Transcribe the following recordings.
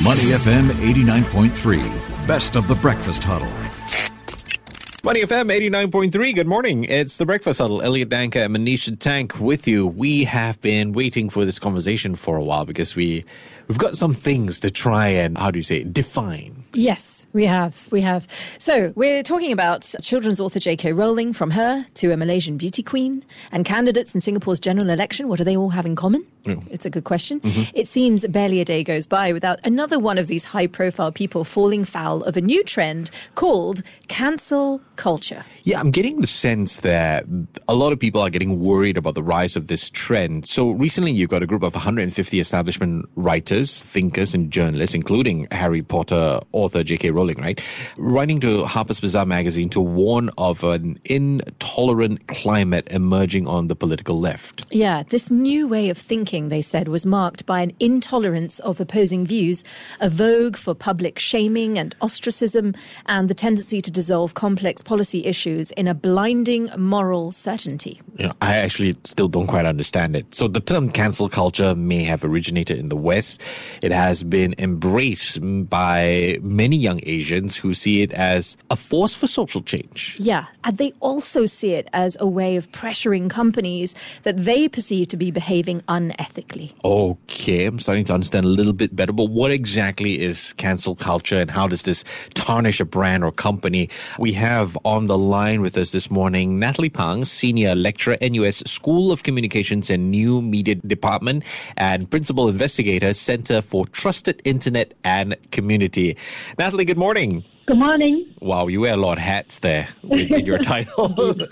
Money FM 89.3, best of the breakfast huddle. Money FM 89.3, good morning. It's the Breakfast Huddle. Elliot Danker and Manisha Tank with you. We have been waiting for this conversation for a while because we've got some things to try and, define. Yes, we have. So we're talking about children's author J.K. Rowling, from her to a Malaysian beauty queen, and candidates in Singapore's general election. What do they all have in common? It's a good question. It seems barely a day goes by without another one of these high-profile people falling foul of a new trend called cancel culture. Yeah, I'm getting the sense that a lot of people are getting worried about the rise of this trend. So recently you've got a group of 150 establishment writers, thinkers and journalists, including Harry Potter author J.K. Rowling, right? Writing to Harper's Bazaar magazine to warn of an intolerant climate emerging on the political left. Yeah, this new way of thinking, they said, was marked by an intolerance of opposing views, a vogue for public shaming and ostracism, and the tendency to dissolve complex policy issues in a blinding moral certainty. I actually still don't quite understand it. So the term cancel culture may have originated in the West. It has been embraced by many young Asians who see it as a force for social change. Yeah, and they also see it as a way of pressuring companies that they perceive to be behaving unethically. Okay, I'm starting to understand a little bit better, but what exactly is cancel culture and how does this tarnish a brand or company? We have on the line with us this morning Natalie Pang, Senior Lecturer, NUS School of Communications and New Media Department, and Principal Investigator, Center for Trusted Internet and Community. Natalie, good morning. Good morning. Wow, you wear a lot of hats there in your title.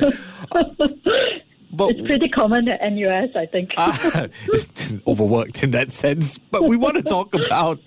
But it's pretty common at NUS, I think. Overworked in that sense. But we want to talk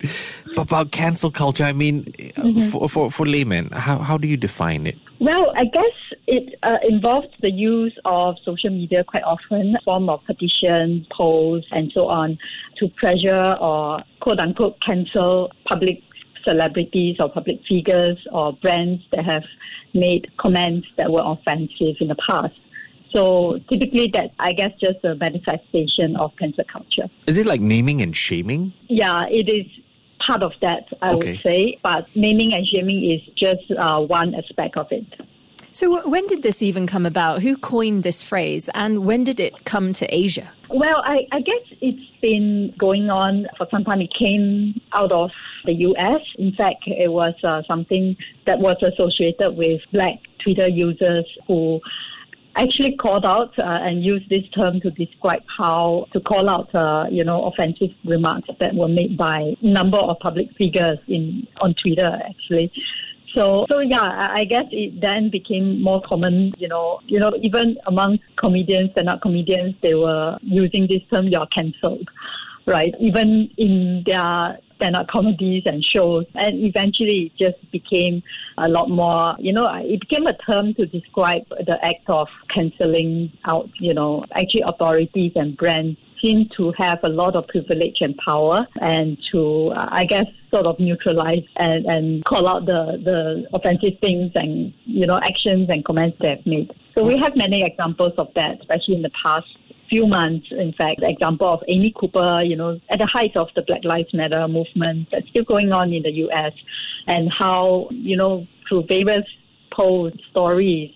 about cancel culture. I mean, for laymen, how do you define it? Well, I guess it involves the use of social media quite often, form of petitions, posts, and so on, to pressure or quote-unquote cancel public celebrities or public figures or brands that have made comments that were offensive in the past. So typically that, I guess, just a manifestation of cancel culture. Is it like naming and shaming? Yeah, it is part of that, I would say. But naming and shaming is just one aspect of it. So when did this even come about? Who coined this phrase? And when did it come to Asia? Well, I guess it's been going on for some time. It came out of the US. In fact, it was something that was associated with Black Twitter users who actually called out and used this term to describe how to call out, offensive remarks that were made by a number of public figures on Twitter, actually. So yeah, I guess it then became more common, even among comedians and not comedians, they were using this term, "you're cancelled," right? Even in their stand-up comedies and shows. And eventually it just became a lot more, it became a term to describe the act of cancelling out, actually authorities and brands seem to have a lot of privilege and power, and to, I guess, sort of neutralize and call out the offensive things and, actions and comments they have made. So we have many examples of that, especially in the past few months. In fact, the example of Amy Cooper, at the height of the Black Lives Matter movement that's still going on in the US, and how, through various posts, stories,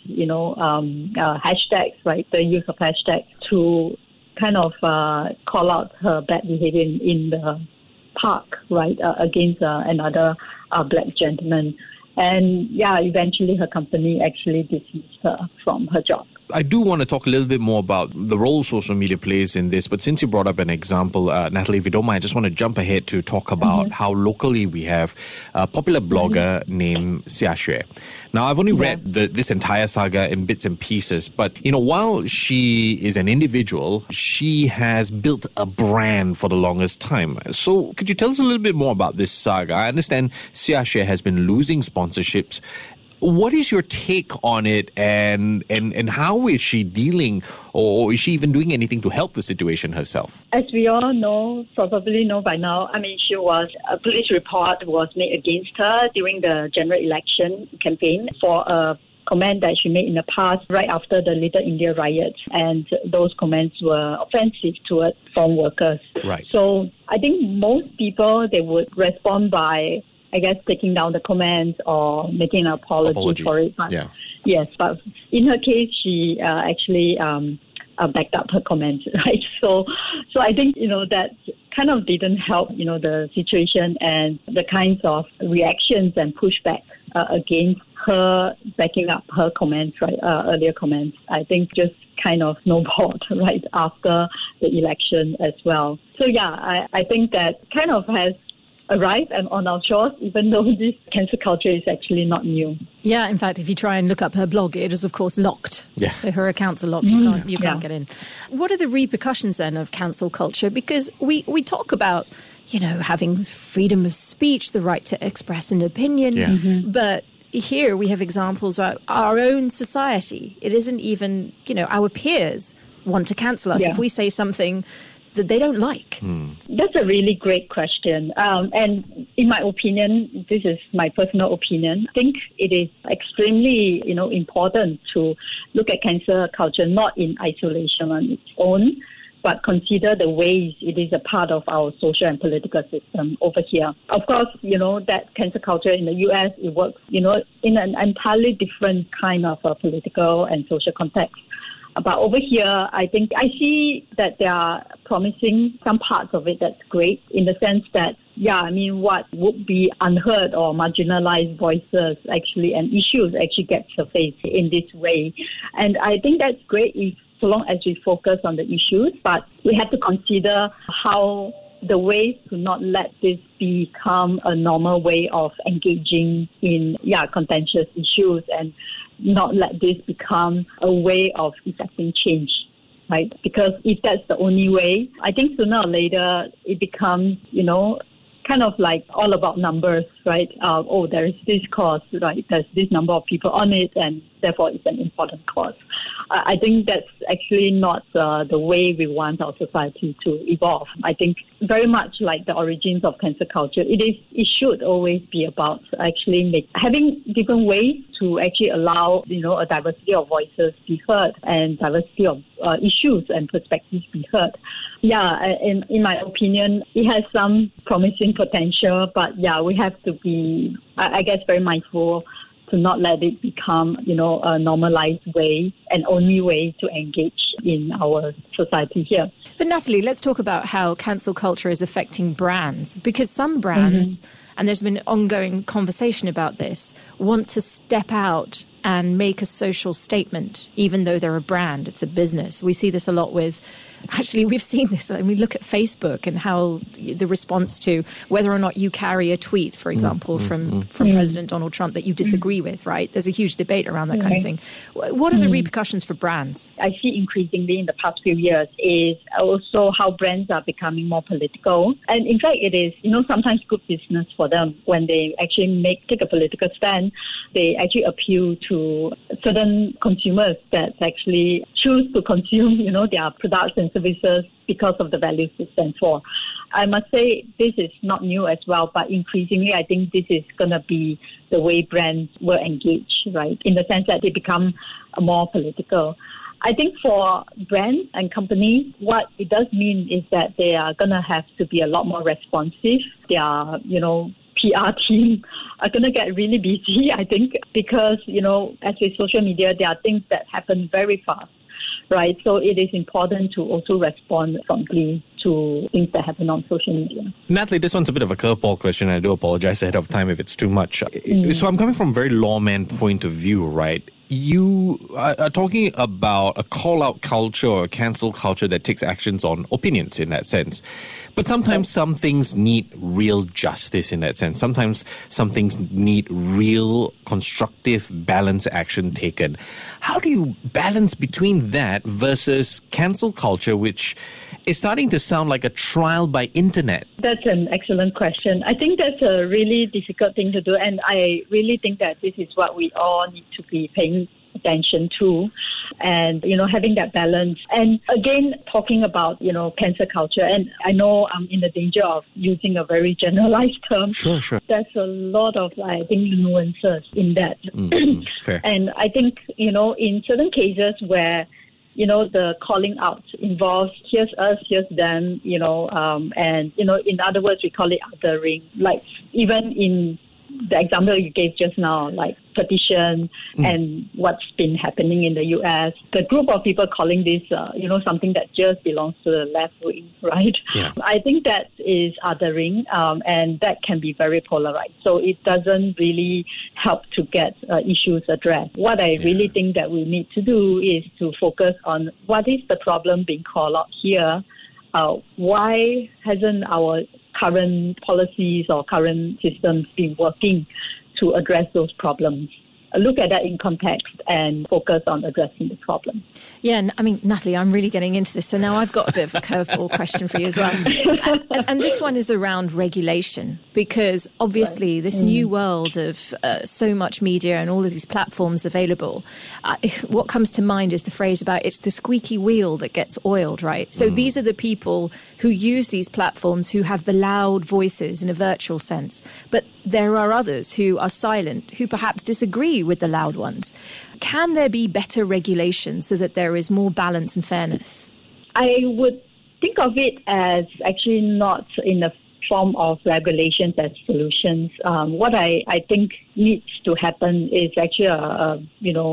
hashtags, right, the use of hashtags to kind of call out her bad behavior in the park, right, against another black gentleman. And yeah, eventually her company actually dismissed her from her job. I do want to talk a little bit more about the role social media plays in this, but since you brought up an example, Natalie, if you don't mind, I just want to jump ahead to talk about how locally we have a popular blogger named Xia Xue. Now, I've only read this entire saga in bits and pieces, but, while she is an individual, she has built a brand for the longest time. So could you tell us a little bit more about this saga? I understand Xia Xue has been losing sponsorships. What is your take on it, and how is she dealing, or is she even doing anything to help the situation herself? As we all probably know by now, a police report was made against her during the general election campaign for a comment that she made in the past right after the Little India riots, and those comments were offensive towards foreign workers. Right. So I think most people, they would respond by, I guess, taking down the comments or making an apology for it. But, yes, but in her case, she actually backed up her comments, right? So I think, that kind of didn't help, the situation and the kinds of reactions and pushback against her backing up her comments, right? Earlier comments, I think just kind of snowballed right after the election as well. So I think that kind of has arrived and on our shores, even though this cancel culture is actually not new. Yeah, in fact, if you try and look up her blog, it is, of course, locked. Yeah. So her accounts are locked. You can't get in. What are the repercussions then of cancel culture? Because we talk about, having freedom of speech, the right to express an opinion, but here we have examples of our own society. It isn't even, our peers want to cancel us if we say something that they don't like? That's a really great question. And in my opinion, this is my personal opinion, I think it is extremely, important to look at cancel culture not in isolation on its own, but consider the ways it is a part of our social and political system over here. Of course, that cancel culture in the US, it works, in an entirely different kind of a political and social context. But over here, I think I see that they are promising some parts of it that's great in the sense that, what would be unheard or marginalized voices actually and issues actually get surfaced in this way. And I think that's great so long as we focus on the issues, but we have to consider how the ways to not let this become a normal way of engaging in contentious issues and not let this become a way of effecting change, right? Because if that's the only way, I think sooner or later it becomes, kind of like all about numbers, right? There is this cause, right? There's this number of people on it, and therefore it's an important cause. I think that's actually not the way we want our society to evolve. I think very much like the origins of cancel culture, it should always be about actually having different ways to actually allow, a diversity of voices be heard and diversity of issues and perspectives be heard. In my opinion, it has some promising potential, but we have to be, I guess, very mindful to not let it become, a normalized way and only way to engage in our society here. But Natalie, let's talk about how cancel culture is affecting brands, because some brands, and there's been ongoing conversation about this, want to step out and make a social statement, even though they're a brand, it's a business. We see this a lot we've seen this. I mean, look at Facebook and how the response to whether or not you carry a tweet, for example, from President Donald Trump that you disagree with, right? There's a huge debate around that kind of thing. What are the repercussions for brands? I see increasingly in the past few years is also how brands are becoming more political. And in fact, it is, sometimes good business for them when they actually take a political stand. They actually appeal to certain consumers that actually choose to consume, their products and services because of the values they stand for. I must say this is not new as well, but increasingly I think this is going to be the way brands will engage, right? In the sense that they become more political. I think for brands and companies, what it does mean is that they are going to have to be a lot more responsive. Their, PR team are going to get really busy, I think, because, as with social media, there are things that happen very fast, right? So it is important to also respond promptly to things that happen on social media. Natalie, this one's a bit of a curveball question. I do apologize ahead of time if it's too much. So I'm coming from a very lawman point of view, right? You are talking about a call-out culture or a cancel culture that takes actions on opinions in that sense. But sometimes some things need real justice in that sense. Sometimes some things need real constructive balance action taken. How do you balance between that versus cancel culture, which is starting to sound like a trial by internet? That's an excellent question. I think that's a really difficult thing to do. And I really think that this is what we all need to be paying attention to, and, having that balance. And again, talking about, cancel culture, and I know I'm in the danger of using a very generalized term. Sure. There's a lot of, I think, nuances in that. Fair. And I think, in certain cases where, the calling out involves here's us, here's them, and, in other words, we call it othering. Like even in the example you gave just now, like petition and what's been happening in the U.S., the group of people calling this, something that just belongs to the left wing, right? Yeah. I think that is othering, and that can be very polarized. So it doesn't really help to get issues addressed. What I really think that we need to do is to focus on what is the problem being called out here. Why hasn't our current policies or current systems been working to address those problems? Look at that in context and focus on addressing the problem. Yeah, I mean, Natalie, I'm really getting into this. So now I've got a bit of a curveball question for you as well. And this one is around regulation, because obviously this new world of so much media and all of these platforms available, what comes to mind is the phrase about it's the squeaky wheel that gets oiled, right? So these are the people who use these platforms who have the loud voices in a virtual sense. But there are others who are silent, who perhaps disagree with the loud ones. Can there be better regulation so that there is more balance and fairness? I would think of it as actually not in the form of regulations as solutions. What I think needs to happen is actually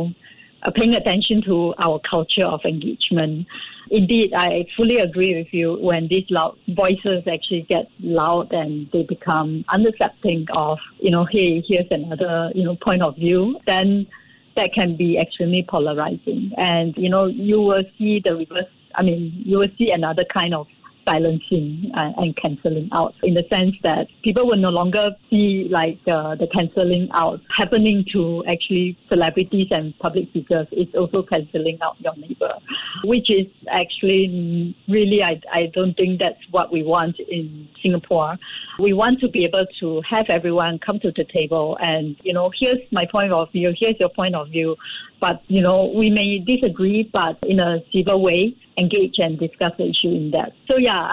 paying attention to our culture of engagement. Indeed, I fully agree with you. When these loud voices actually get loud and they become unaccepting of, hey, here's another, point of view, then that can be extremely polarizing. And, you will see the reverse. You will see another kind of silencing and cancelling out, in the sense that people will no longer see like the cancelling out happening to actually celebrities and public figures. It's also cancelling out your neighbor, which is actually really, I don't think that's what we want in Singapore. We want to be able to have everyone come to the table and, here's my point of view, here's your point of view. But, we may disagree, but in a civil way, engage and discuss the issue in depth. So,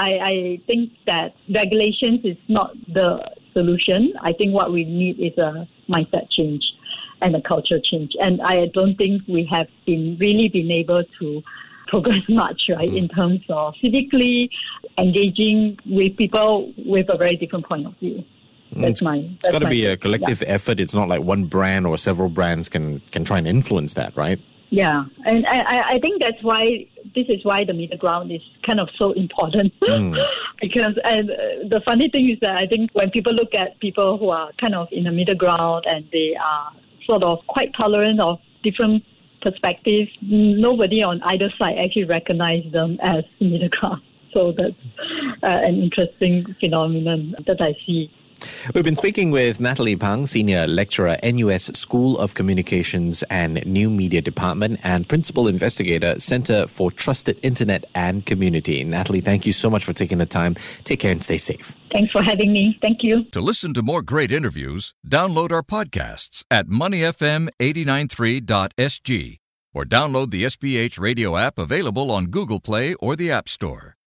I think that regulations is not the solution. I think what we need is a mindset change and a culture change. And I don't think we have been able to progress much, right, in terms of civically engaging with people with a very different point of view. It's got to be a collective effort. It's not like one brand or several brands can try and influence that, right? Yeah, and I think this is why the middle ground is kind of so important. Because the funny thing is that I think when people look at people who are kind of in the middle ground and they are sort of quite tolerant of different perspectives, nobody on either side actually recognizes them as middle ground. So that's an interesting phenomenon that I see. We've been speaking with Natalie Pang, Senior Lecturer, NUS School of Communications and New Media Department, and Principal Investigator, Centre for Trusted Internet and Community. Natalie, thank you so much for taking the time. Take care and stay safe. Thanks for having me. Thank you. To listen to more great interviews, download our podcasts at moneyfm893.sg or download the SPH radio app available on Google Play or the App Store.